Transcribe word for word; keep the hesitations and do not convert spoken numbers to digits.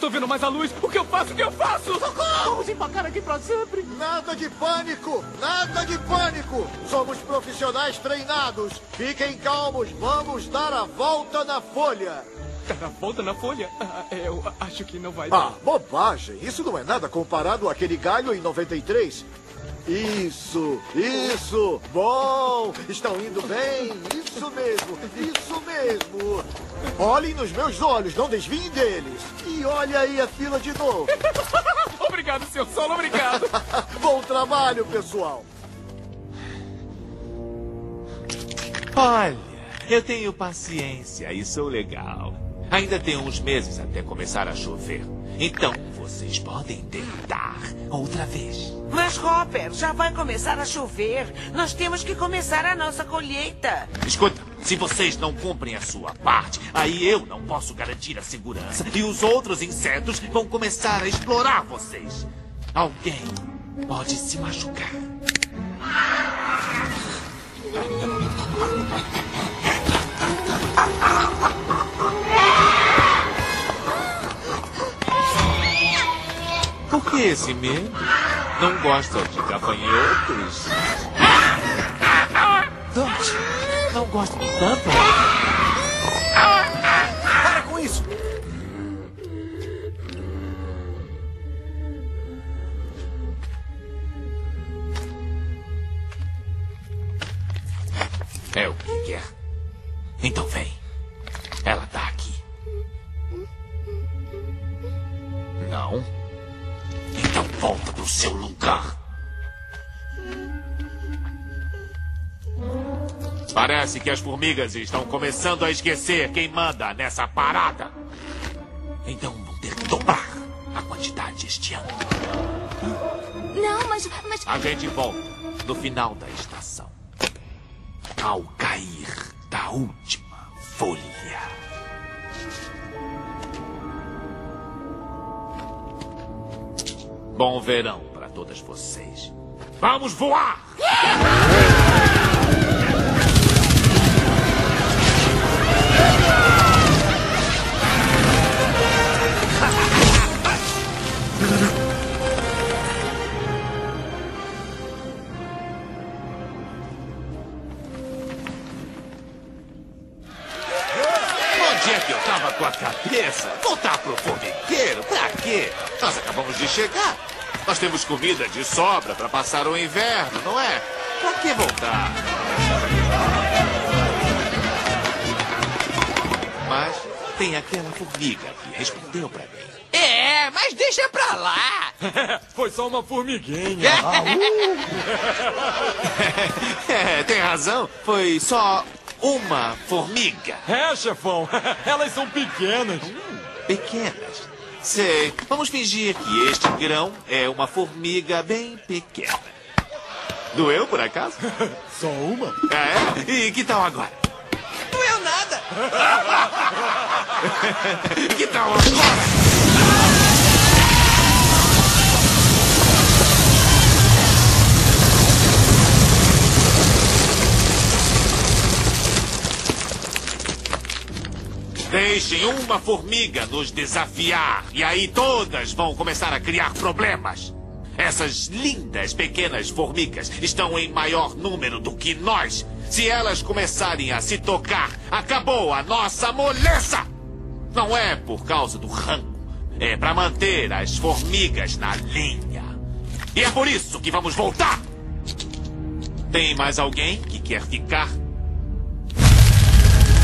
estou vendo mais a luz. O que eu faço? O que eu faço? Vamos empacar aqui pra sempre. Nada de pânico! Nada de pânico! Somos profissionais treinados. Fiquem calmos, vamos dar a volta na folha. Dar a volta na folha? Ah, eu acho que não vai Ah, dar. bobagem! Isso não é nada comparado àquele galho em noventa e três. Isso, isso! Bom! Estão indo bem! Isso mesmo, isso mesmo! Olhem nos meus olhos, não desviem deles! E olha aí a fila de novo! Obrigado, senhor Solo, obrigado! Bom trabalho, pessoal! Olha, eu tenho paciência e sou legal. Ainda tem uns meses até começar a chover. Então, vocês podem tentar outra vez. Mas, Hopper, já vai começar a chover. Nós temos que começar a nossa colheita. Escuta, se vocês não cumprem a sua parte, aí eu não posso garantir a segurança. E os outros insetos vão começar a explorar vocês. Alguém pode se machucar. Por que esse medo? Não gosta de gafanhotos? Dodge, não gosta de tanto? Para com isso. É o que quer. Então vem. Ela tá aqui. Não? Então volta pro seu lugar. Parece que as formigas estão começando a esquecer quem manda nessa parada. Então vão ter que dobrar a quantidade este ano. Não, mas, mas... A gente volta no final da estação. Ao cair da última folha. Bom verão para todas vocês. Vamos voar! Onde é que eu tava com a cabeça? Voltar pro formigueiro? Pra quê? Nós acabamos de chegar. Nós temos comida de sobra para passar o inverno, não é? Pra que voltar? Mas tem aquela formiga que respondeu pra mim. É, mas deixa pra lá. Foi só uma formiguinha. É, tem razão. Foi só uma formiga. É, chefão. Elas são pequenas. Pequenas. Sei. Vamos fingir que este grão é uma formiga bem pequena. Doeu, por acaso? Só uma? É? E que tal agora? Doeu nada. Que tal agora? Deixem uma formiga nos desafiar. E aí todas vão começar a criar problemas. Essas lindas pequenas formigas estão em maior número do que nós. Se elas começarem a se tocar, acabou a nossa moleza. Não é por causa do rango. É para manter as formigas na linha. E é por isso que vamos voltar. Tem mais alguém que quer ficar?